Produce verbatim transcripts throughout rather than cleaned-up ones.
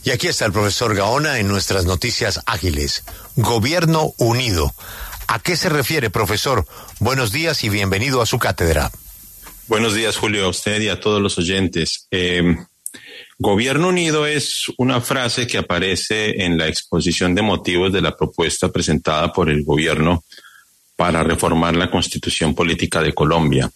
Y aquí está el profesor Gaona en nuestras noticias ágiles. Gobierno unido. ¿A qué se refiere, profesor? Buenos días y bienvenido a su cátedra. Buenos días, Julio, a usted y a todos los oyentes. Eh, Gobierno unido es una frase que aparece en la exposición de motivos de la propuesta presentada por el gobierno para reformar la Constitución Política de Colombia.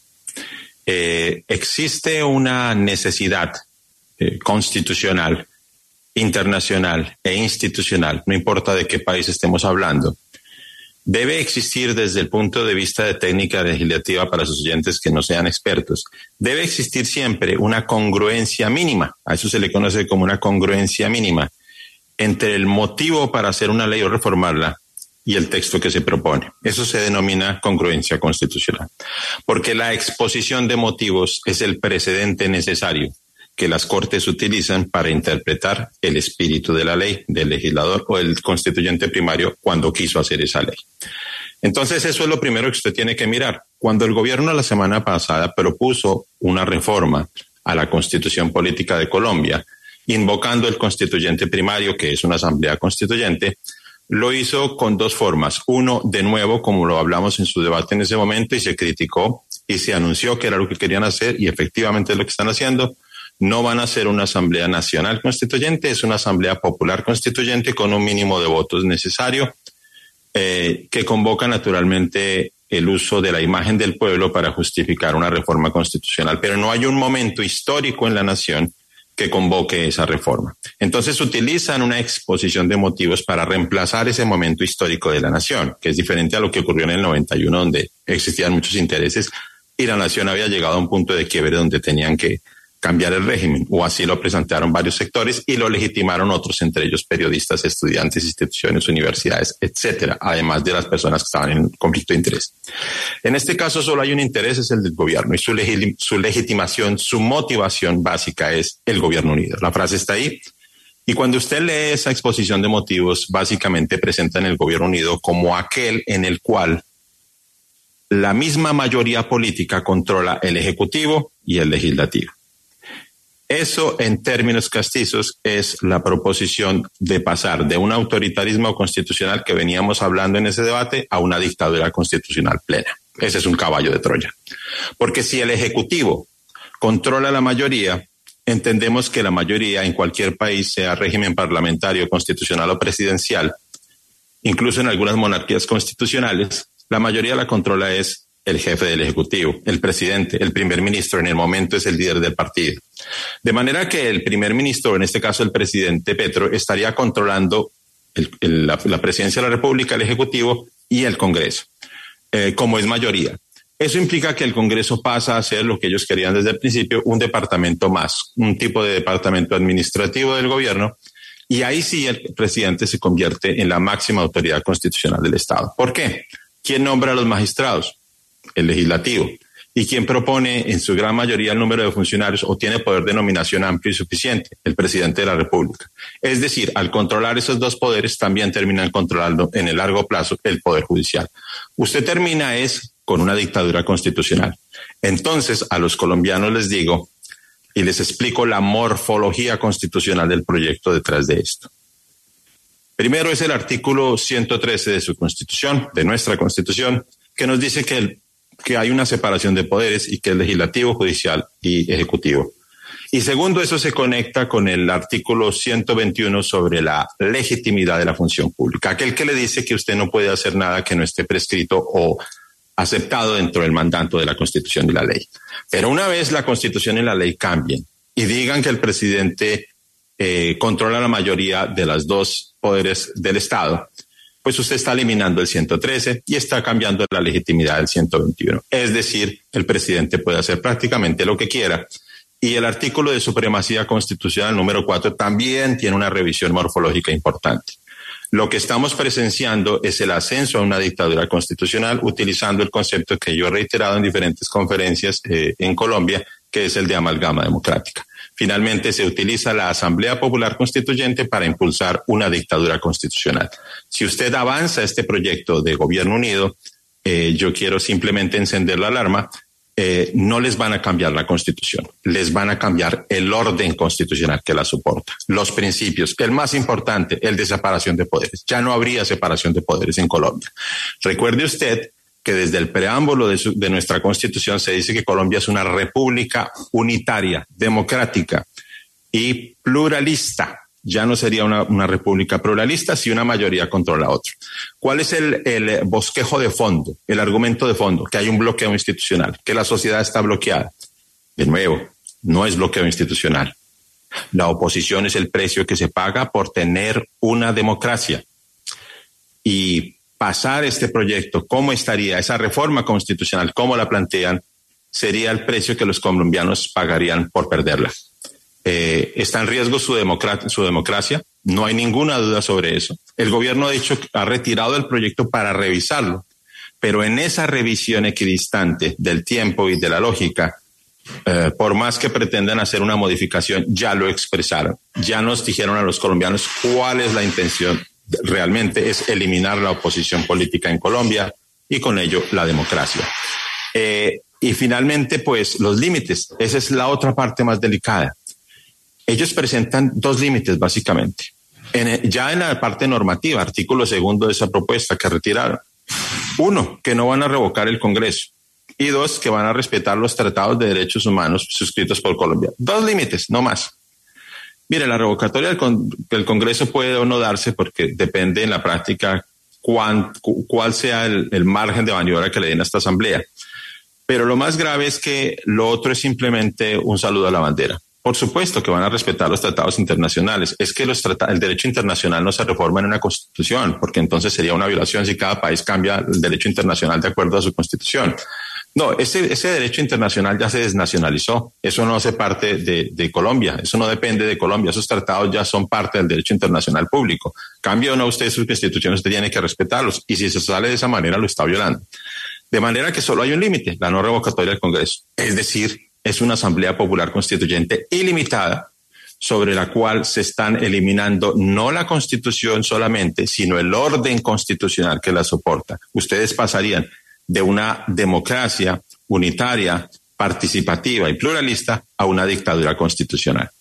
Eh, existe una necesidad eh, constitucional, internacional e institucional, no importa de qué país estemos hablando. Debe existir desde el punto de vista de técnica legislativa para sus oyentes que no sean expertos. Debe existir siempre una congruencia mínima, a eso se le conoce como una congruencia mínima, entre el motivo para hacer una ley o reformarla y el texto que se propone. Eso se denomina congruencia constitucional, porque la exposición de motivos es el precedente necesario que las Cortes utilizan para interpretar el espíritu de la ley del legislador o el constituyente primario cuando quiso hacer esa ley. Entonces, eso es lo primero que usted tiene que mirar. Cuando el gobierno la semana pasada propuso una reforma a la Constitución Política de Colombia, invocando el constituyente primario, que es una asamblea constituyente, lo hizo con dos formas. Uno, de nuevo, como lo hablamos en su debate en ese momento, y se criticó y se anunció que era lo que querían hacer, y efectivamente es lo que están haciendo. No van a ser una asamblea nacional constituyente, es una asamblea popular constituyente con un mínimo de votos necesario, eh, que convoca naturalmente el uso de la imagen del pueblo para justificar una reforma constitucional. Pero no hay un momento histórico en la nación que convoque esa reforma. Entonces utilizan una exposición de motivos para reemplazar ese momento histórico de la nación, que es diferente a lo que ocurrió en el noventa y uno, donde existían muchos intereses y la nación había llegado a un punto de quiebre donde tenían que cambiar el régimen, o así lo presentaron varios sectores y lo legitimaron otros, entre ellos periodistas, estudiantes, instituciones, universidades, etcétera, además de las personas que estaban en conflicto de interés. En este caso solo hay un interés, es el del gobierno, y su, legit- su legitimación, su motivación básica es el gobierno unido. La frase está ahí, y cuando usted lee esa exposición de motivos, básicamente presentan el gobierno unido como aquel en el cual la misma mayoría política controla el ejecutivo y el legislativo. Eso, en términos castizos, es la proposición de pasar de un autoritarismo constitucional que veníamos hablando en ese debate a una dictadura constitucional plena. Ese es un caballo de Troya. Porque si el Ejecutivo controla la mayoría, entendemos que la mayoría en cualquier país, sea régimen parlamentario, constitucional o presidencial, incluso en algunas monarquías constitucionales, la mayoría la controla es el jefe del Ejecutivo, el presidente, el primer ministro, en el momento es el líder del partido. De manera que el primer ministro, en este caso el presidente Petro, estaría controlando el, el, la, la presidencia de la República, el Ejecutivo y el Congreso, eh, como es mayoría. Eso implica que el Congreso pasa a ser lo que ellos querían desde el principio, un departamento más, un tipo de departamento administrativo del gobierno, y ahí sí el presidente se convierte en la máxima autoridad constitucional del Estado. ¿Por qué? ¿Quién nombra a los magistrados? El legislativo. ¿Y quién propone en su gran mayoría el número de funcionarios o tiene poder de nominación amplio y suficiente? El presidente de la República. Es decir, al controlar esos dos poderes, también terminan controlando en el largo plazo el poder judicial. Usted termina es con una dictadura constitucional. Entonces, a los colombianos les digo y les explico la morfología constitucional del proyecto detrás de esto. Primero es el artículo ciento trece de su Constitución, de nuestra Constitución, que nos dice que el que hay una separación de poderes y que es legislativo, judicial y ejecutivo. Y segundo, eso se conecta con el artículo ciento veintiuno sobre la legitimidad de la función pública, aquel que le dice que usted no puede hacer nada que no esté prescrito o aceptado dentro del mandato de la Constitución y la ley. Pero una vez la Constitución y la ley cambien y digan que el presidente eh, controla la mayoría de los dos poderes del Estado, pues usted está eliminando el ciento trece y está cambiando la legitimidad del ciento veintiuno. Es decir, el presidente puede hacer prácticamente lo que quiera. Y el artículo de supremacía constitucional número cuatro también tiene una revisión morfológica importante. Lo que estamos presenciando es el ascenso a una dictadura constitucional utilizando el concepto que yo he reiterado en diferentes conferencias eh, en Colombia, que es el de amalgama democrática. Finalmente se utiliza la Asamblea Popular Constituyente para impulsar una dictadura constitucional. Si usted avanza este proyecto de gobierno unido, eh, yo quiero simplemente encender la alarma. eh, no les van a cambiar la Constitución, les van a cambiar el orden constitucional que la soporta, los principios, el más importante, el de separación de poderes. Ya no habría separación de poderes en Colombia. Recuerde usted que desde el preámbulo de, su, de nuestra Constitución se dice que Colombia es una república unitaria, democrática y pluralista. Ya no sería una, una república pluralista si una mayoría controla a otra. ¿Cuál es el, el bosquejo de fondo, el argumento de fondo? Que hay un bloqueo institucional, que la sociedad está bloqueada. De nuevo, no es bloqueo institucional. La oposición es el precio que se paga por tener una democracia. Y pasar este proyecto, ¿cómo estaría esa reforma constitucional? ¿Cómo la plantean? Sería el precio que los colombianos pagarían por perderla. Eh, está en riesgo su, democracia, su democracia, no hay ninguna duda sobre eso. El gobierno, de hecho, ha retirado el proyecto para revisarlo, pero en esa revisión equidistante del tiempo y de la lógica, eh, por más que pretendan hacer una modificación, ya lo expresaron, ya nos dijeron a los colombianos cuál es la intención. Realmente es eliminar la oposición política en Colombia y con ello la democracia. Eh, y finalmente, pues, los límites. Esa es la otra parte más delicada. Ellos presentan dos límites, básicamente. En, ya en la parte normativa, artículo segundo de esa propuesta que retiraron. Uno, que no van a revocar el Congreso. Y dos, que van a respetar los tratados de derechos humanos suscritos por Colombia. Dos límites, no más. Mire, la revocatoria del, con, del Congreso puede o no darse porque depende en la práctica cuán, cu, cuál sea el, el margen de maniobra que le den a esta asamblea. Pero lo más grave es que lo otro es simplemente un saludo a la bandera. Por supuesto que van a respetar los tratados internacionales. Es que los trata- el derecho internacional no se reforma en una constitución, porque entonces sería una violación si cada país cambia el derecho internacional de acuerdo a su constitución. No, ese, ese derecho internacional ya se desnacionalizó. Eso no hace parte de, de Colombia. Eso no depende de Colombia. Esos tratados ya son parte del derecho internacional público. Cambie o no usted sus constituciones, usted tiene que respetarlos. Y si se sale de esa manera, lo está violando. De manera que solo hay un límite, la no revocatoria del Congreso. Es decir, es una Asamblea Popular Constituyente ilimitada sobre la cual se están eliminando no la Constitución solamente, sino el orden constitucional que la soporta. Ustedes pasarían de una democracia unitaria, participativa y pluralista a una dictadura constitucional.